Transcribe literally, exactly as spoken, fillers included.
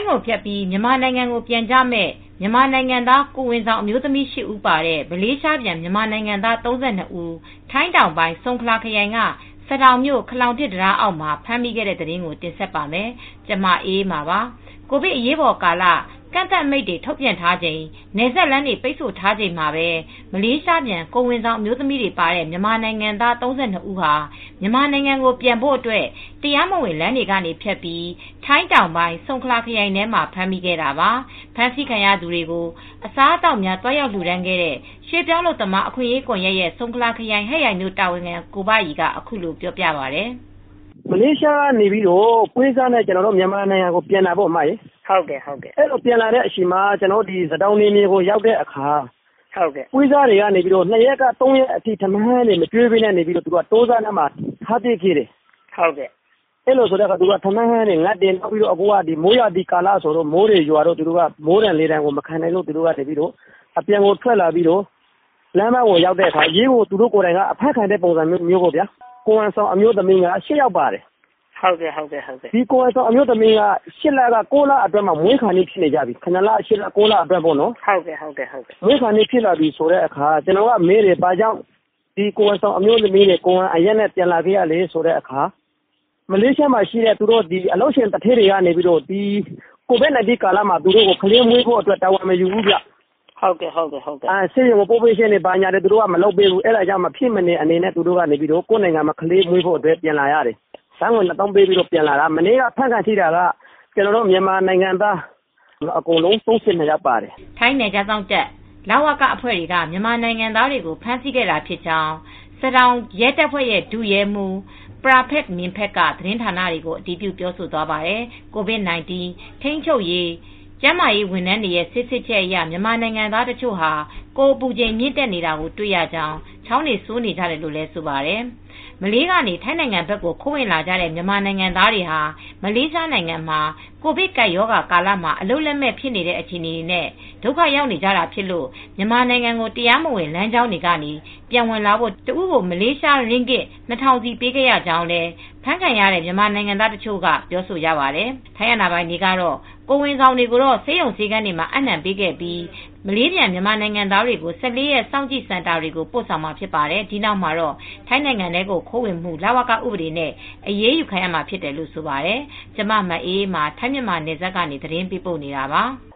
ကိုဖြတ်ပြီးမြန်မာနိုင်ငံကိုပြန်ကြမဲ့မြန်မာနိုင်ငံသားကိုဝင်ဆောင်အမျိုးသမီး၈ဦးပါတဲ့မလေးရှားပြန်မြန်မာနိုင်ငံသား၃၂ဦးထိုင်းတောင်ပိုင်းဆုံခလာခရိုင်ကစတောင်မြို့ခလောင်တစ်တံတားအောက်မှာဖမ်းမိခဲ့တဲ့တဲ့တင်ကိုတင်ဆက်ပါမယ်။ကျမအေးမှာပါ။ကိုဗစ်အရေးပေါ်ကာလကန့်သတ်အမိန့်တွေထုတ်ပြန်ထားချိန်နယ်စပ်လမ်းတွေပိတ်ဆို့ထားချိန်မှာပဲမလေးရှားပြန်ကိုဝင်ဆောင်အမျိုးသမီးတွေပါတဲ့မြန်မာနိုင်ငံသား၃၂ဦးဟာမြန်မာနိုင်ငံကိုပြန်ဖို့အတွက်တရားမဝင်လမ်းတွေကနေဖြတ်ပြီးထိုင်းတောင်ပိုင်းဆုံခလာခရိုင်ထဲမှာဖမ်းမိခဲ့တာပါ။ဖမ်းဆီးခံရသူတွေကိုအစားအသောက်များတွားရောက်လှူဒန်းခဲ့တဲ့ရွှေပြောင်းလို့သမားအခွင့်အရေးကွန်ရက်ရဲ့ဆုံခလာခရိုင်ဟဲ့ရိုင်မြို့တာဝန်ခံကိုဘရီကအခုလိုပြောပြပါတယ်။မလေးရှားကနေပြီးတော့ပွဲစားနဲ့ကျွန်တော်တို့မြန်မာနိုင်ငံကိုပြန်လာဖို့အမရေဟုတ်ကဲ့ဟုတ်ကဲ့အဲ့လိုပြန်လာတဲ့အချိန်မှာကျွန်တော်ဒီစတောင်နေမြေကိုရောက်တဲ့အခါဟုတ်ကဲ့ပွဲစားတွေကနေပြီးတော့နှစ်ရက်ကသုံးရက်အထိထမင်းတွေမကျွေးပေးနဲ့နေပြီးတော့သူကတိုးစားနဲ့မှထားပြခဲ့တယ်ဟုတ်ကဲ့အဲ့လိုဆိုတော့သူကထမင်းတွေငတ်တင်နောက်ပြီးတော့အခုကဒီမိုးရဒီကာလဆိုတော့မိုးတွေရွာတော့သူတို့ကမိုးတန်လေးတန်ကိုမခံနိုင်လို့သူတို့ကနေပြီးတော့အပြန်ကိုထွက်လာပြီးတော့လမ်းမကိုရောက်တဲ့အခါရေးကိုသူတို့ကိုယ်တိုင်ကအဖက်ခံတဲ့ပုံစံမျိုးမျိုးကိုဗျာကိုဝန်ဆောင်အမျိုးသမီးကရှစ်ယောက်ပါတယ်ဟုတ်ကဲ့ဟုတ်ကဲ့ဟုတ်ကဲ့ဒီကိုယ်ဆောင်အမျိုးသမီးကရှစ်လကကိုးလအတွင်းမှာမွေးခါနေဖြစ်နေကြပြီခဏလရှစ်လကိုးလအတွင်းပေါ့နော်ဟုတ်ကဲ့ဟုတ်ကဲ့ဟုတ်ကဲ့မွေးခါနေဖြစ်လာပြီဆိုတဲ့အခါကျွန်တော်ကမေးတယ်ဘာကြောင့်ဒီကိုယ်ဆောင်အမျိုးသမီးတွေကိုယ်အရက်နဲ့ပြန်လာခဲ့ရလေဆိုတဲ့အခါမလေးရှားမှာရှိတဲ့သူတို့ဒီအလုပ်ရှင်တစ်ထည်တွေကနေပြီးတော့ဒီကိုဗစ်-19 ကာလမှာသူတို့ကိုကလေးမွေးဖို့အတွက်တာဝန်မယူဘူးဗျဟုတ်ကဲ့ဟုတ်ကဲ့ဟုတ်ကဲ့အဲဆေးရုံပို့ပေးခြင်းတွေဘာညာတွေသူတို့ကမလုပ်ပေးဘူးအဲ့ဒါကြောင့်မဖြစ်မနေအနေနဲ့သူတို့ကနေပြီးတော့ကိုယ်နိုင်ငံမှာကလေးမွေးဖို့အတွက်ပြန်လာရတယ်ဆန်းဝင်နှစ်တောင်းပေးပြီးတော့ပြန်လာတာမနေ့ကဖက်ခံထိတာကကျွန်တော်တို့မြန်မာနိုင်ငံသားအကုန်လုံးသုံးဆနှစ်ယောက်ပါတယ်ထိုင်းနယ်ခြားစောင့်တပ်လာဝကအဖွဲ့တွေကမြန်မာနိုင်ငံသားတွေကိုဖမ်းဆီးခဲ့တာဖြစ်ကြောင်းစတောင်ရဲတပ်ဖွဲ့ရဲ့ဒုရဲမှူးပရာဖက်မင်ဖက်ကသတင်းဌာနတွေကိုအတည်ပြုပြောဆိုသွားပါတယ်ကိုဗစ်-၁၉ ထိန်းချုပ်ရေးကျန်းမာရေးဝန်ထမ်းတွေရဲ့စစ်စစ်ချက်အရမြန်မာနိုင်ငံသားတချို့ဟာကိုယ်ပူချိန်မြင့်တက်နေတာကိုတွေ့ရကြောင်းချောင်းနေဆိုးနေကြတယ်လို့လည်းဆိုပါတယ်မလေးကနေထိုင်းနိုင်ငံဘက်ကိုခိုးဝင်လာကြတဲ့မြန်မာနိုင်ငံသားတွေဟာမလေးရှားနိုင်ငံမှာကိုဗစ်ကပ်ရောဂါကာလမှာအလုပ်လက်မဲ့ဖြစ်နေတဲ့အခြေအနေနဲ့ဒုက္ခရောက်နေကြတာဖြစ်လို့မြန်မာနိုင်ငံကိုတရားမဝင်လမ်းကြောင်းတွေကနေပြန်ဝင်လာဖို့တဦးကိုမလေးရှားရင်းဂစ်နှစ်ထောင်စီပေးခဲ့ရကြောင်းလည်းဖမ်းခံရတဲ့မြန်မာနိုင်ငံသားတချို့ကပြောဆိုကြပါတယ်။ထိုင်းအာဏာပိုင်တွေကတော့ကိုဝင်ဆောင်တွေကိုတော့ဆေးရုံဆေးခန်းတွေမှာအနှံပေးခဲ့ပြီးမလေးပြန်မြန်မာနိုင်ငံသားတွေကို၁၄ရက်စောင့်ကြည့်စင်တာတွေကိုပို့ဆောင်မှာဖြစ်ပါတယ်။ဒီနောက်မှာတော့ထိုင်းနိုင်ငံထဲကိုခိုးဝင်မှုလဝကဥပဒေနဲ့အရေးယူခံရမှာဖြစ်တယ်လို့ဆိုပါတယ်။ကျမမအေးမှာထိုင်းမြန်မာနယ်စပ်ကနေသတင်းပေးပို့နေတာပါ။